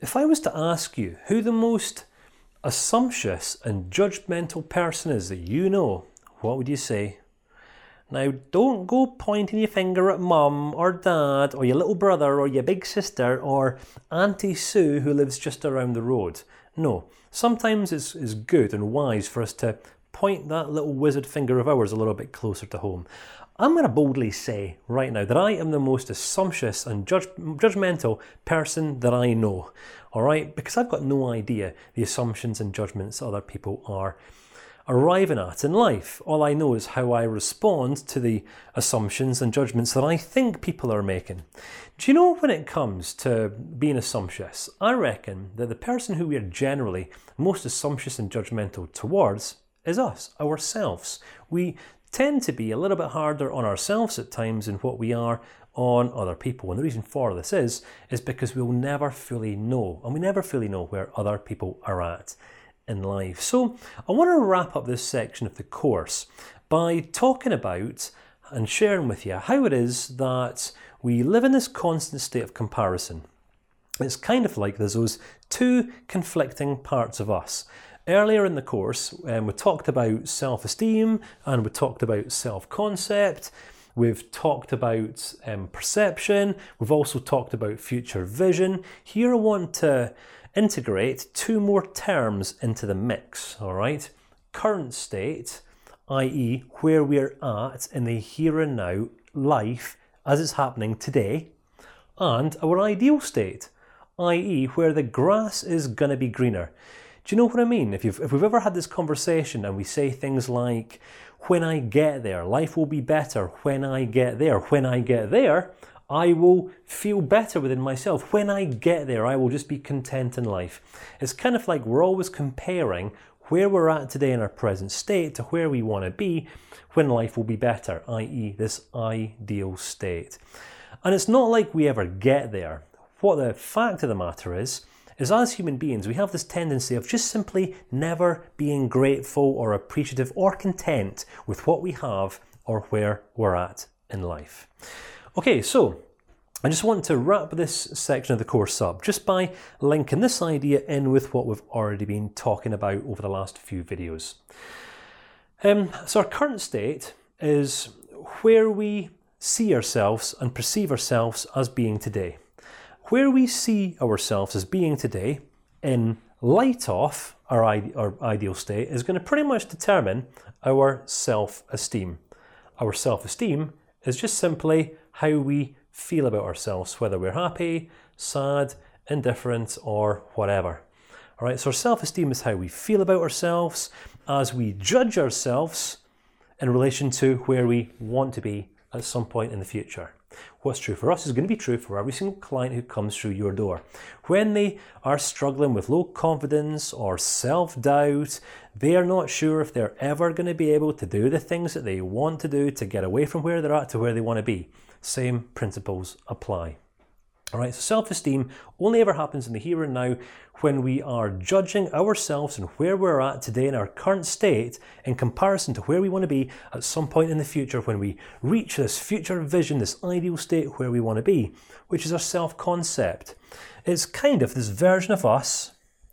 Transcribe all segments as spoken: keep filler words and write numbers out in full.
If I was to ask you who the most assumptuous and judgmental person is that you know, what would you say? Now, don't go pointing your finger at mum or dad or your little brother or your big sister or Auntie Sue who lives just around the road. No, sometimes it's, it's good and wise for us to point that little wizard finger of ours a little bit closer to home. I'm going to boldly say right now that I am the most assumptuous and judge, judgmental person that I know. All right, because I've got no idea the assumptions and judgments other people are arriving at in life. All I know is how I respond to the assumptions and judgments that I think people are making. Do you know, when it comes to being assumptuous, I reckon that the person who we are generally most assumptuous and judgmental towards is us, ourselves. We tend to be a little bit harder on ourselves at times than what we are on other people. And the reason for this is, is because we'll never fully know, and we never fully know where other people are at in life. So I want to wrap up this section of the course by talking about and sharing with you how it is that we live in this constant state of comparison. It's kind of like there's those two conflicting parts of us. Earlier in the course, um, we talked about self-esteem and we talked about self-concept. We've talked about um, perception. We've also talked about future vision. Here I want to integrate two more terms into the mix, all right? Current state, that is where we're at in the here and now life as it's happening today, and our ideal state, that is where the grass is going to be greener. Do you know what I mean? If, you've, if we've ever had this conversation and we say things like, when I get there, life will be better. When I get there, when I get there, I will feel better within myself. When I get there, I will just be content in life. It's kind of like we're always comparing where we're at today in our present state to where we want to be when life will be better, that is this ideal state. And it's not like we ever get there. What the fact of the matter is, is as human beings, we have this tendency of just simply never being grateful or appreciative or content with what we have or where we're at in life. Okay, so I just want to wrap this section of the course up just by linking this idea in with what we've already been talking about over the last few videos. Um, so our current state is where we see ourselves and perceive ourselves as being today. Where we see ourselves as being today in light of our, ide- our ideal state is going to pretty much determine our self-esteem. Our self-esteem is just simply how we feel about ourselves, whether we're happy, sad, indifferent, or whatever. All right, so our self-esteem is how we feel about ourselves as we judge ourselves in relation to where we want to be at some point in the future. What's true for us is going to be true for every single client who comes through your door. When they are struggling with low confidence or self-doubt, they are not sure if they're ever going to be able to do the things that they want to do to get away from where they're at to where they want to be. Same principles apply. All right, so self-esteem only ever happens in the here and now when we are judging ourselves and where we're at today in our current state in comparison to where we want to be at some point in the future when we reach this future vision, this ideal state where we want to be, which is our self-concept. It's kind of this version of us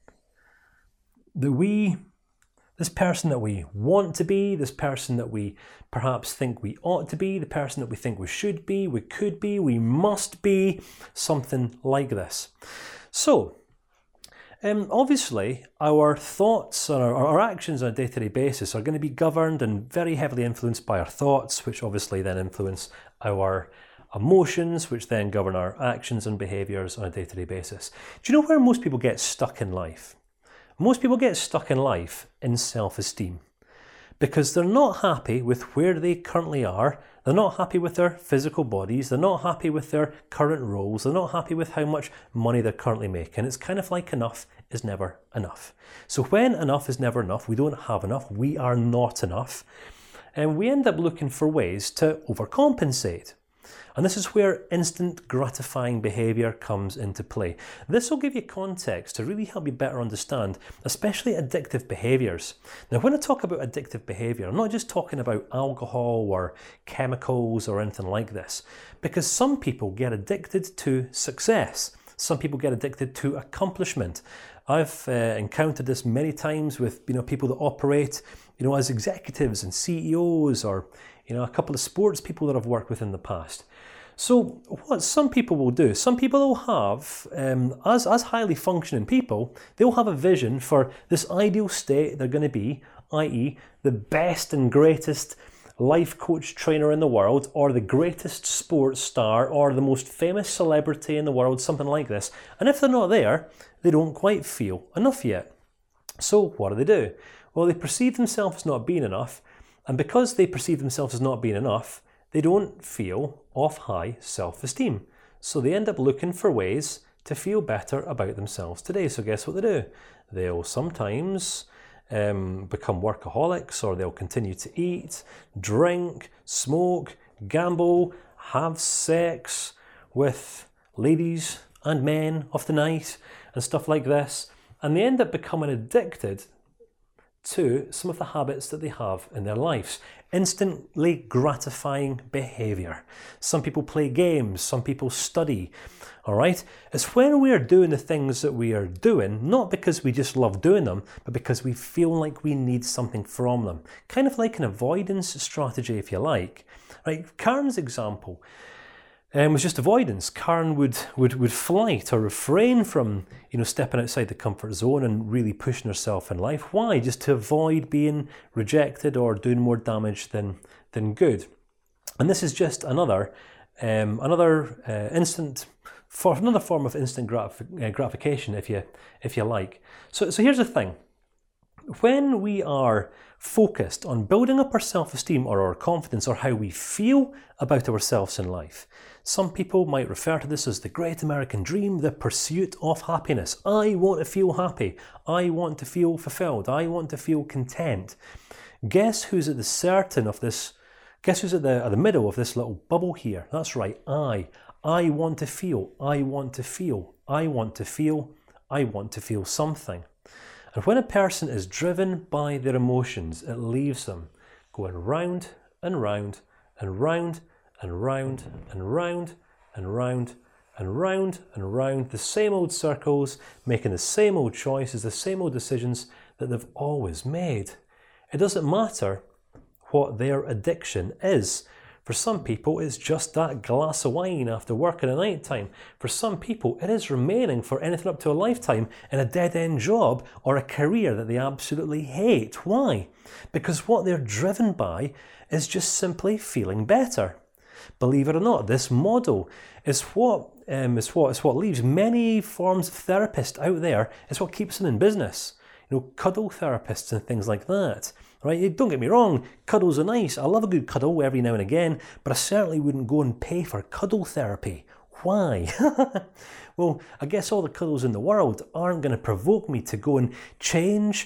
that we, this person that we want to be, this person that we perhaps think we ought to be, the person that we think we should be, we could be, we must be, something like this. So, um, obviously, our thoughts and our, our actions on a day-to-day basis are going to be governed and very heavily influenced by our thoughts, which obviously then influence our emotions, which then govern our actions and behaviours on a day-to-day basis. Do you know where most people get stuck in life? Most people get stuck in life in self-esteem because they're not happy with where they currently are. They're not happy with their physical bodies. They're not happy with their current roles. They're not happy with how much money they're currently making. It's kind of like enough is never enough. So when enough is never enough, we don't have enough, we are not enough, and we end up looking for ways to overcompensate. And this is where instant gratifying behaviour comes into play. This will give you context to really help you better understand, especially addictive behaviours. Now, when I talk about addictive behaviour, I'm not just talking about alcohol or chemicals or anything like this, because some people get addicted to success. Some people get addicted to accomplishment. I've uh, encountered this many times with, you know, people that operate, you know, as executives and C E Os, or, you know, a couple of sports people that I've worked with in the past. So what some people will do, some people will have, um, as, as highly functioning people, they'll have a vision for this ideal state they're going to be, that is the best and greatest life coach trainer in the world, or the greatest sports star, or the most famous celebrity in the world, something like this. And if they're not there, they don't quite feel enough yet. So what do they do? Well, they perceive themselves as not being enough, and because they perceive themselves as not being enough, they don't feel of high self-esteem. So they end up looking for ways to feel better about themselves today. So guess what they do? They'll sometimes um, become workaholics, or they'll continue to eat, drink, smoke, gamble, have sex with ladies and men of the night and stuff like this. And they end up becoming addicted to some of the habits that they have in their lives. Instantly gratifying behavior. Some people play games, some people study, all right? It's when we are doing the things that we are doing, not because we just love doing them, but because we feel like we need something from them. Kind of like an avoidance strategy, if you like. Right? Karen's example Um, was just avoidance. Karen would, would, would flight or refrain from, you know, stepping outside the comfort zone and really pushing herself in life. Why? Just to avoid being rejected or doing more damage than than good. And this is just another um, another uh, instant for another form of instant gratif- uh, gratification, if you if you like. So so here's the thing. When we are focused on building up our self-esteem or our confidence, or how we feel about ourselves in life, some people might refer to this as the great American dream, the pursuit of happiness. I want to feel happy. I want to feel fulfilled. I want to feel content. Guess who's at the certain of this? Guess who's at the, at the middle of this little bubble here? That's right, I. I want to feel. I want to feel. I want to feel. I want to feel something. And when a person is driven by their emotions, it leaves them going round and round and round and round and round and round and round and round, the same old circles, making the same old choices, the same old decisions that they've always made. It doesn't matter what their addiction is. For some people, it's just that glass of wine after work at a night time. For some people, it is remaining for anything up to a lifetime in a dead-end job or a career that they absolutely hate. Why? Because what they're driven by is just simply feeling better. Believe it or not, this model is what um, is what is what leaves many forms of therapists out there. It's what keeps them in business. You know, cuddle therapists and things like that. Right? Don't get me wrong, cuddles are nice. I love a good cuddle every now and again, but I certainly wouldn't go and pay for cuddle therapy. Why? Well, I guess all the cuddles in the world aren't going to provoke me to go and change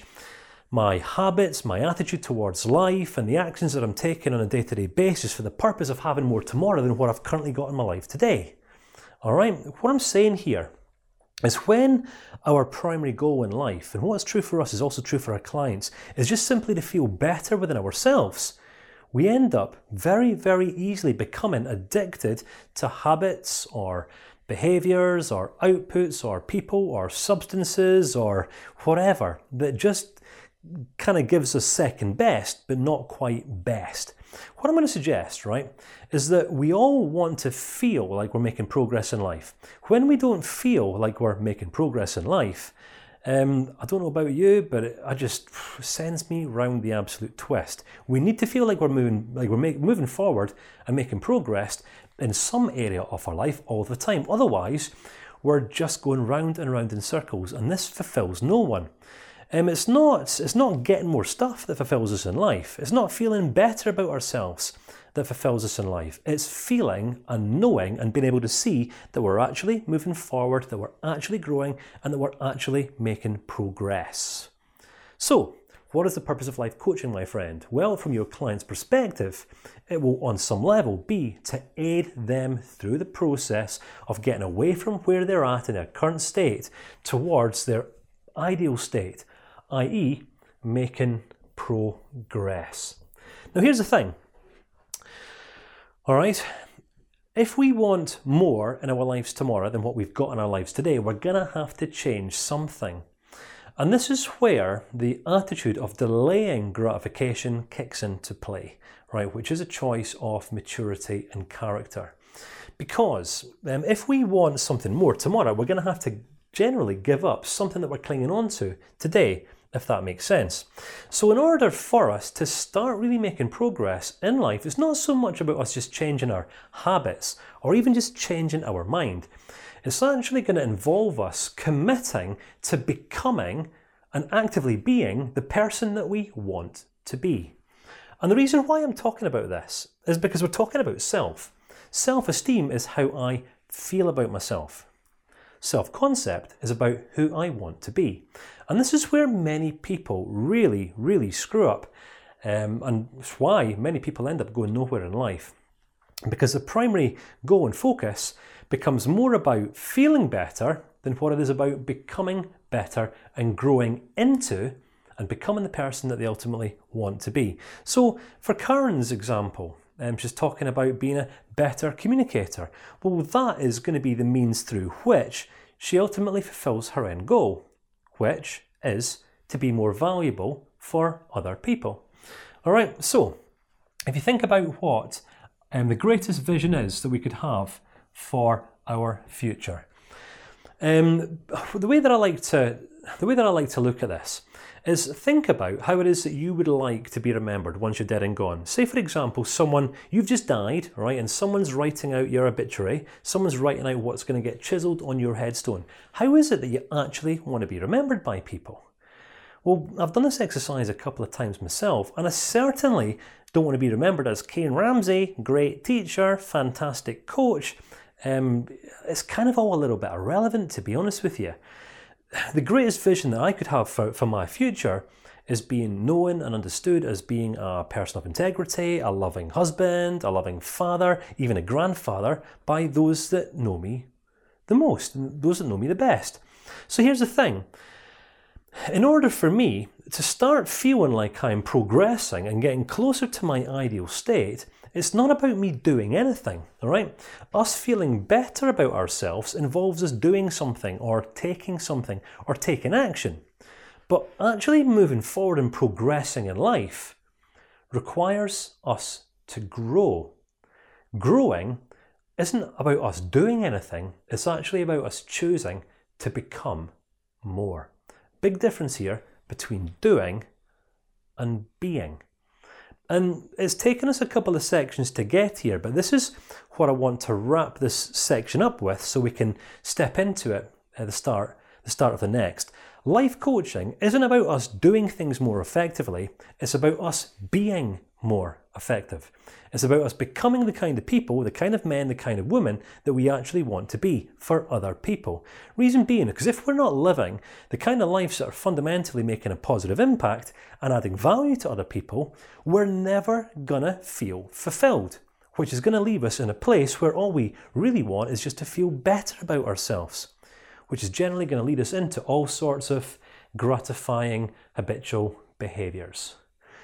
my habits, my attitude towards life, and the actions that I'm taking on a day-to-day basis for the purpose of having more tomorrow than what I've currently got in my life today. All right? What I'm saying here is when our primary goal in life, and what's true for us is also true for our clients, is just simply to feel better within ourselves, we end up very, very easily becoming addicted to habits or behaviors or outputs or people or substances or whatever that just kind of gives us second best, but not quite best. What I'm going to suggest, right, is that we all want to feel like we're making progress in life. When we don't feel like we're making progress in life, um, I don't know about you, but it, it just sends me round the absolute twist. We need to feel like we're moving, like we're make, moving forward and making progress in some area of our life all the time. Otherwise, we're just going round and round in circles, and this fulfills no one. Um, it's not it's not getting more stuff that fulfills us in life. It's not feeling better about ourselves that fulfills us in life. It's feeling and knowing and being able to see that we're actually moving forward, that we're actually growing, and that we're actually making progress. So, what is the purpose of life coaching, my friend? Well, from your client's perspective, it will on some level be to aid them through the process of getting away from where they're at in their current state towards their ideal state, that is making progress. Now here's the thing, all right, If we want more in our lives tomorrow than what we've got in our lives today, we're going to have to change something. And this is where the attitude of delaying gratification kicks into play, right? Which is a choice of maturity and character. Because um, if we want something more tomorrow, we're going to have to generally give up something that we're clinging on to today, if that makes sense. So in order for us to start really making progress in life, it's not so much about us just changing our habits or even just changing our mind. It's actually going to involve us committing to becoming and actively being the person that we want to be. And the reason why I'm talking about this is because we're talking about self. Self-esteem is how I feel about myself. Self-concept is about who I want to be. And this is where many people really, really screw up. Um, and it's why many people end up going nowhere in life. Because the primary goal and focus becomes more about feeling better than what it is about becoming better and growing into and becoming the person that they ultimately want to be. So for Karen's example, um, she's talking about being a better communicator. Well, that is going to be the means through which she ultimately fulfills her end goal, which is to be more valuable for other people. All right, so if you think about what um, the greatest vision is that we could have for our future, um, the way that I like to the way that I like to look at this is think about how it is that you would like to be remembered once you're dead and gone. Say, for example, someone, you've just died, right, and someone's writing out your obituary, someone's writing out what's going to get chiselled on your headstone. How is it that you actually want to be remembered by people? Well, I've done this exercise a couple of times myself, and I certainly don't want to be remembered as Kane Ramsey, great teacher, fantastic coach. Um, it's kind of all a little bit irrelevant, to be honest with you. The greatest vision that I could have for, for my future is being known and understood as being a person of integrity, a loving husband, a loving father, even a grandfather, by those that know me the most, those that know me the best. So here's the thing. In order for me to start feeling like I'm progressing and getting closer to my ideal state, it's not about me doing anything, all right? Us feeling better about ourselves involves us doing something or taking something or taking action. But actually moving forward and progressing in life requires us to grow. Growing isn't about us doing anything, it's actually about us choosing to become more. Big difference here between doing and being. And it's taken us a couple of sections to get here, but this is what I want to wrap this section up with so we can step into it at the start, the start of the next. Life coaching isn't about us doing things more effectively, it's about us being more effective. It's about us becoming the kind of people, the kind of men, the kind of women that we actually want to be for other people. Reason being, because if we're not living the kind of lives that are fundamentally making a positive impact and adding value to other people, we're never gonna feel fulfilled, which is gonna leave us in a place where all we really want is just to feel better about ourselves, which is generally gonna lead us into all sorts of gratifying habitual behaviours.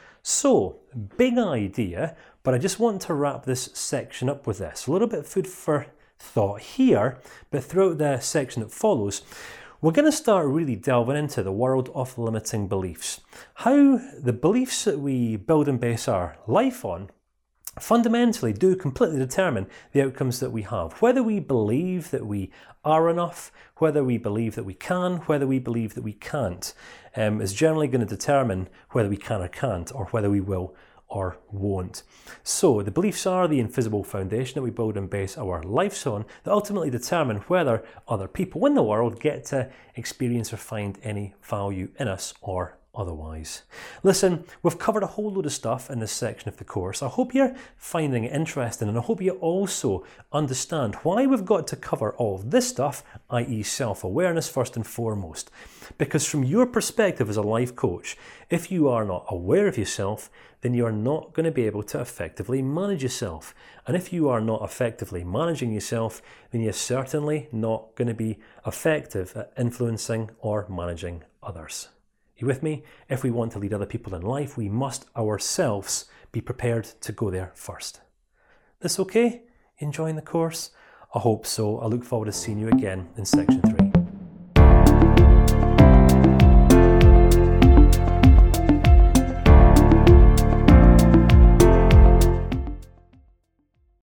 So, big idea, but I just want to wrap this section up with this. A little bit of food for thought here, but throughout the section that follows, we're going to start really delving into the world of limiting beliefs. How the beliefs that we build and base our life on fundamentally do completely determine the outcomes that we have. Whether we believe that we are enough, whether we believe that we can, whether we believe that we can't, um, is generally going to determine whether we can or can't, or whether we will or won't. So the beliefs are the invisible foundation that we build and base our lives on that ultimately determine whether other people in the world get to experience or find any value in us or otherwise. Listen, we've covered a whole load of stuff in this section of the course. I hope you're finding it interesting, and I hope you also understand why we've got to cover all of this stuff, that is self-awareness first and foremost. Because from your perspective as a life coach, if you are not aware of yourself, then you are not going to be able to effectively manage yourself. And if you are not effectively managing yourself, then you're certainly not going to be effective at influencing or managing others. You with me? If we want to lead other people in life, we must ourselves be prepared to go there first. This okay? Enjoying the course? I hope so. I look forward to seeing you again in section three.